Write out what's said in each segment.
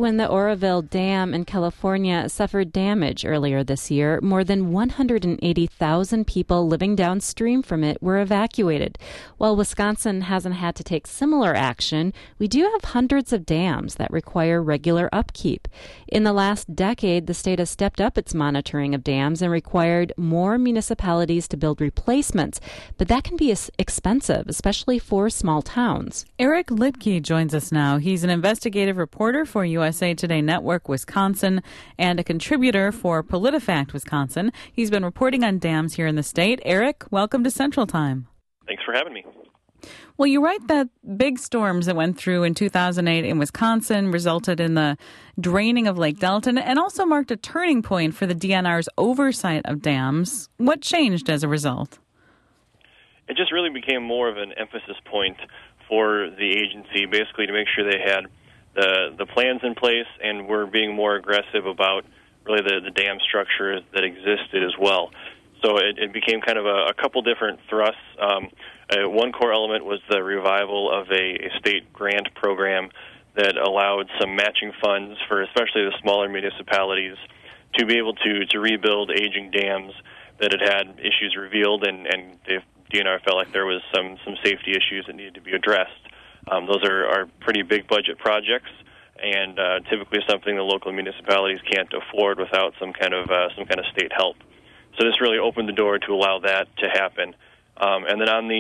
when the Oroville Dam in California suffered damage earlier this year. More than 180,000 people living downstream from it were evacuated. While Wisconsin hasn't had to take similar action, we do have hundreds of dams that require regular upkeep. In the last decade, the state has stepped up its monitoring of dams and required more municipalities to build replacements, but that can be expensive, especially for small towns. Eric Liedtke joins us now. He's an investigative reporter for USA Today Network Wisconsin and a contributor for PolitiFact Wisconsin. He's been reporting on dams here in the state. Eric, welcome to Central Time. Thanks for having me. Well, you write that big storms that went through in 2008 in Wisconsin resulted in the draining of Lake Delton and also marked a turning point for the DNR's oversight of dams. What changed as a result? It just really became more of an emphasis point for the agency, basically to make sure they had the plans in place and were being more aggressive about really the dam structure that existed as well. So it became kind of a couple different thrusts. One core element was the revival of a state grant program that allowed some matching funds for especially the smaller municipalities to be able to rebuild aging dams that had issues revealed, and the DNR felt like there was some safety issues that needed to be addressed. Those are pretty big budget projects, and typically something the local municipalities can't afford without some kind of state help. So this really opened the door to allow that to happen. And then on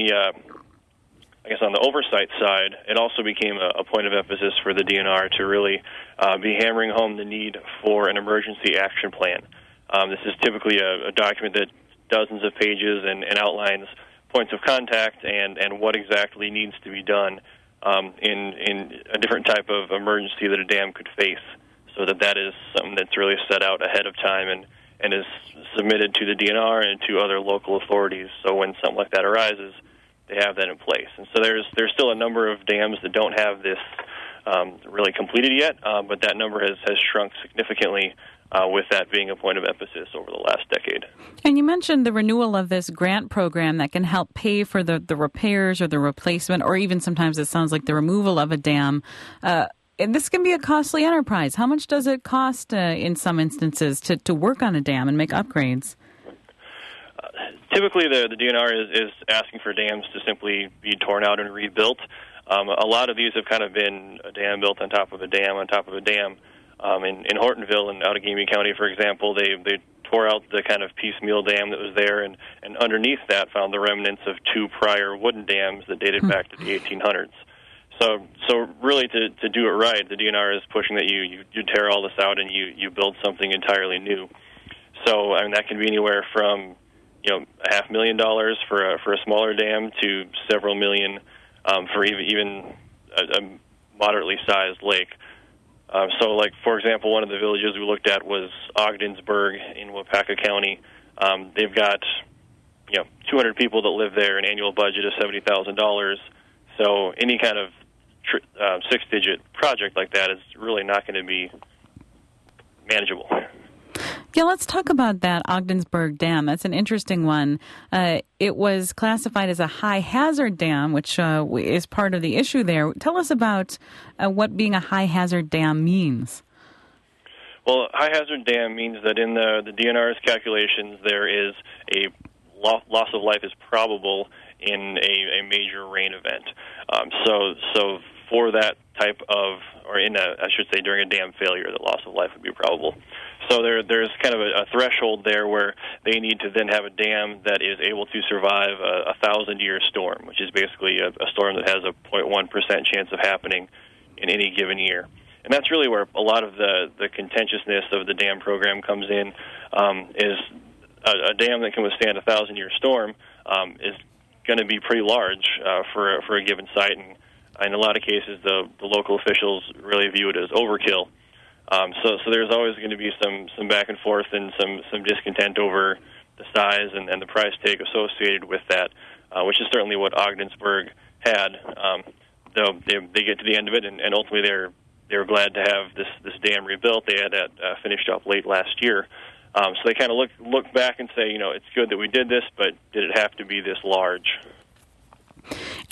the oversight side, it also became a point of emphasis for the DNR to really be hammering home the need for an emergency action plan. This is typically a document that dozens of pages and outlines points of contact and what exactly needs to be done in a different type of emergency that a dam could face, so that is something that's really set out ahead of time and is submitted to the DNR and to other local authorities. So when something like that arises, they have that in place. And so there's still a number of dams that don't have this really completed yet, but that number has shrunk significantly with that being a point of emphasis over the last decade. And you mentioned the renewal of this grant program that can help pay for the repairs or the replacement, or even sometimes it sounds like the removal of a dam. And this can be a costly enterprise. How much does it cost in some instances to work on a dam and make upgrades? Typically, the DNR is asking for dams to simply be torn out and rebuilt. A lot of these have kind of been a dam built on top of a dam on top of a dam. In Hortonville and Outagamie County, for example, they tore out the kind of piecemeal dam that was there, and underneath that found the remnants of two prior wooden dams that dated back to the 1800s. So really, to do it right, the DNR is pushing that you tear all this out and you build something entirely new. So that can be anywhere from $500,000 for a smaller dam to several million for even a moderately sized lake. So, for example, one of the villages we looked at was Ogdensburg in Waupaca County. They've got 200 people that live there, an annual budget of $70,000. So any kind of six-digit project like that is really not going to be manageable. Yeah, let's talk about that Ogdensburg Dam. That's an interesting one. It was classified as a high-hazard dam, which is part of the issue there. Tell us about what being a high-hazard dam means. Well, high-hazard dam means that in the DNR's calculations, there is a loss of life is probable in a major rain event. So for that type of, or during a dam failure, the loss of life would be probable. So there's kind of a threshold there where they need to then have a dam that is able to survive a 1,000-year storm, which is basically a storm that has a 0.1% chance of happening in any given year. And that's really where a lot of the contentiousness of the dam program comes in, is a dam that can withstand a 1,000-year storm is going to be pretty large for a given site, and in a lot of cases the local officials really view it as overkill. So there's always going to be some back and forth and some discontent over the size and the price tag associated with that, which is certainly what Ogdensburg had. Though they get to the end of it, and ultimately they were glad to have this dam rebuilt. They had that finished up late last year. So they kind of look back and say, it's good that we did this, but did it have to be this large?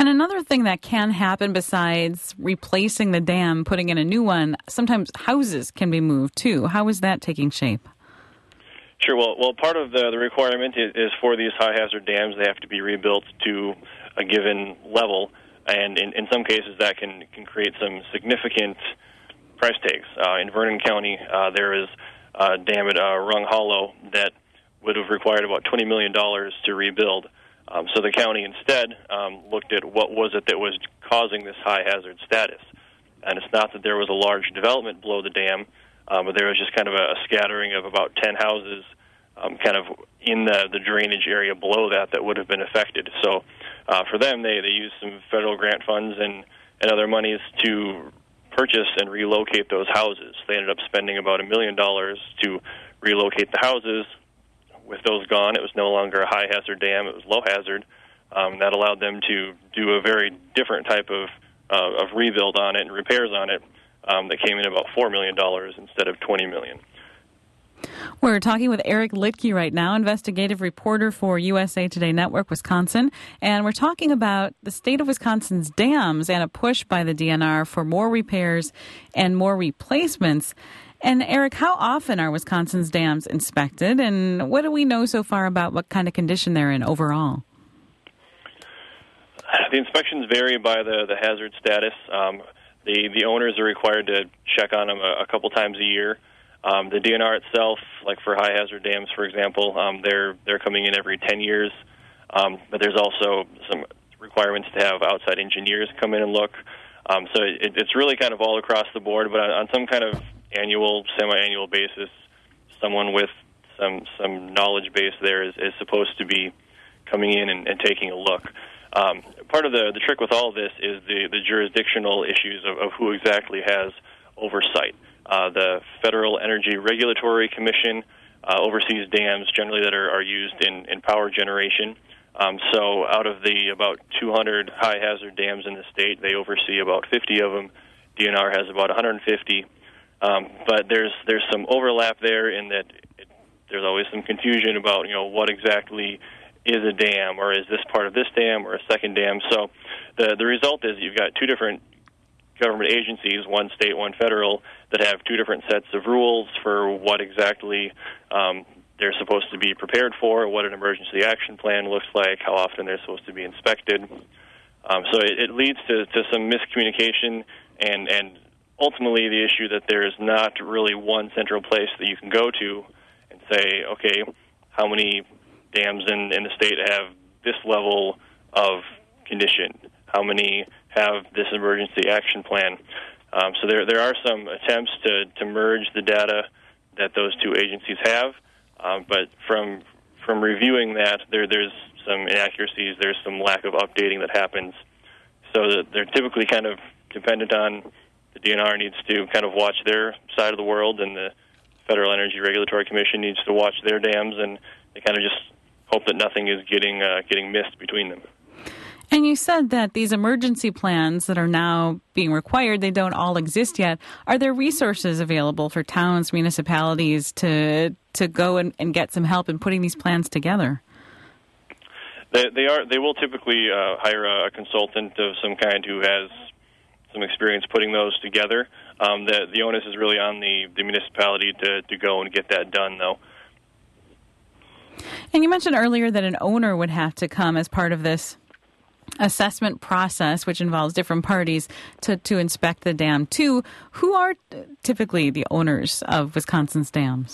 And another thing that can happen besides replacing the dam, putting in a new one, sometimes houses can be moved too. How is that taking shape? Sure. Well, part of the requirement is for these high hazard dams, they have to be rebuilt to a given level, and in some cases that can create some significant price tags. In Vernon County, there is a dam at Rung Hollow that would have required about $20 million to rebuild. So the county instead looked at what was it that was causing this high hazard status. And it's not that there was a large development below the dam, but there was just kind of a scattering of about 10 houses kind of in the drainage area below that would have been affected. So for them, they used some federal grant funds and other monies to purchase and relocate those houses. They ended up spending about $1 million to relocate the houses. With those gone, it was no longer a high-hazard dam. It was low-hazard. That allowed them to do a very different type of rebuild on it and repairs on it that came in about $4 million instead of $20 million. We're talking with Eric Liedtke right now, investigative reporter for USA Today Network Wisconsin, and we're talking about the state of Wisconsin's dams and a push by the DNR for more repairs and more replacements. And Eric, how often are Wisconsin's dams inspected, and what do we know so far about what kind of condition they're in overall? The inspections vary by the hazard status. The owners are required to check on them a couple times a year. The DNR itself, like for high hazard dams, for example, they're coming in every 10 years. But there's also some requirements to have outside engineers come in and look. So it's really kind of all across the board, but on some kind of annual, semi-annual basis, someone with some knowledge base there is supposed to be coming in and taking a look. Part of the trick with all of this is the jurisdictional issues of who exactly has oversight. The Federal Energy Regulatory Commission oversees dams generally that are used in power generation. So out of the about 200 high-hazard dams in the state, they oversee about 50 of them. DNR has about 150. But there's some overlap there in that there's always some confusion about what exactly is a dam, or is this part of this dam or a second dam. So the result is you've got two different government agencies, one state, one federal, that have two different sets of rules for what exactly they're supposed to be prepared for, what an emergency action plan looks like, how often they're supposed to be inspected. So it leads to some miscommunication and ultimately the issue that there is not really one central place that you can go to and say, okay, how many dams in the state have this level of condition? How many have this emergency action plan? So there are some attempts to merge the data that those two agencies have, but from reviewing that, there's some inaccuracies, there's some lack of updating that happens. So that they're typically kind of dependent on the DNR needs to kind of watch their side of the world, and the Federal Energy Regulatory Commission needs to watch their dams, and they kind of just hope that nothing is getting missed between them. And you said that these emergency plans that are now being required, they don't all exist yet. Are there resources available for towns, municipalities to go and get some help in putting these plans together? They will typically hire a consultant of some kind who has some experience putting those together. The onus is really on the municipality to go and get that done, though. And you mentioned earlier that an owner would have to come as part of this assessment process, which involves different parties to inspect the dam too. Who are typically the owners of Wisconsin's dams?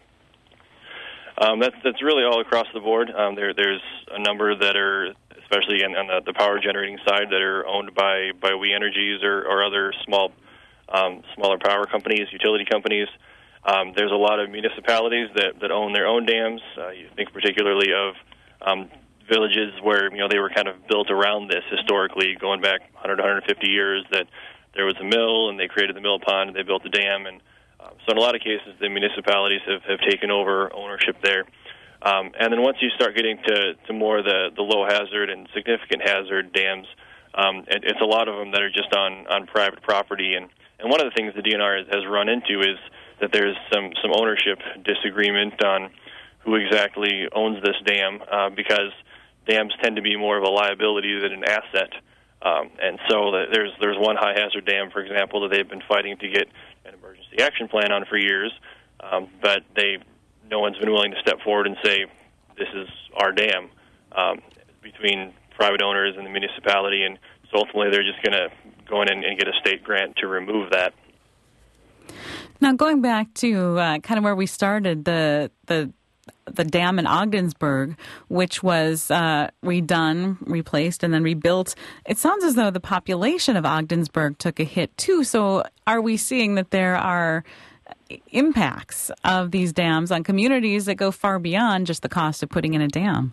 That's really all across the board. There's a number that are, especially on the power generating side, that are owned by We Energies or other smaller power companies, utility companies. There's a lot of municipalities that own their own dams. You think particularly of villages where they were kind of built around this historically, going back 100, 150 years, that there was a mill and they created the mill pond and they built a dam. And so in a lot of cases, the municipalities have taken over ownership there. And then once you start getting to more the low hazard and significant hazard dams, it's a lot of them that are just on private property. And one of the things the DNR has run into is that there's some ownership disagreement on who exactly owns this dam, because dams tend to be more of a liability than an asset. And so there's one high hazard dam, for example, that they've been fighting to get an emergency action plan on for years, but no one's been willing to step forward and say, this is our dam, between private owners and the municipality, and so ultimately they're just going to go in and get a state grant to remove that. Now, going back to kind of where we started, the dam in Ogdensburg, which was redone, replaced, and then rebuilt, it sounds as though the population of Ogdensburg took a hit too. So are we seeing that there are impacts of these dams on communities that go far beyond just the cost of putting in a dam?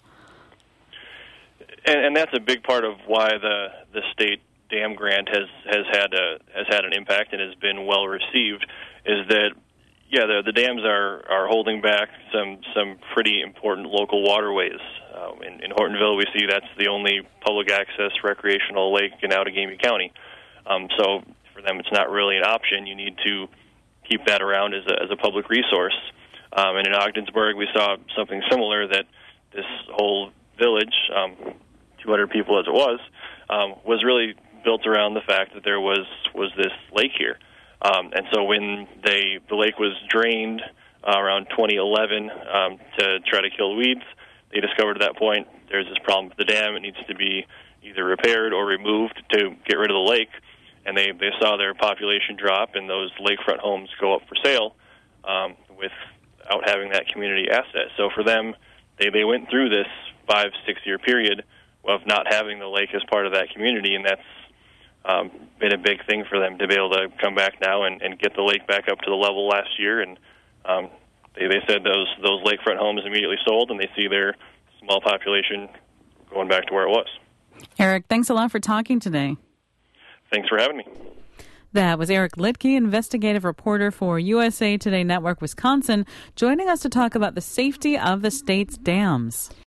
And that's a big part of why the state dam grant has had an impact and has been well received, is that the dams are holding back some pretty important local waterways. In Hortonville, we see that's the only public access recreational lake in Outagamie County. So for them, it's not really an option. You need to keep that around as a public resource. And in Ogdensburg, we saw something similar, that this whole village, 200 people as it was really built around the fact that there was this lake here. And so when the lake was drained around 2011 to try to kill weeds, they discovered at that point there's this problem with the dam. It needs to be either repaired or removed to get rid of the lake. And they saw their population drop and those lakefront homes go up for sale without having that community asset. So for them, they went through this 5-6 year period of not having the lake as part of that community, and that's been a big thing for them to be able to come back now and get the lake back up to the level last year. And they said those lakefront homes immediately sold, and they see their small population going back to where it was. Eric, thanks a lot for talking today. Thanks for having me. That was Eric Liedtke, investigative reporter for USA Today Network Wisconsin, joining us to talk about the safety of the state's dams.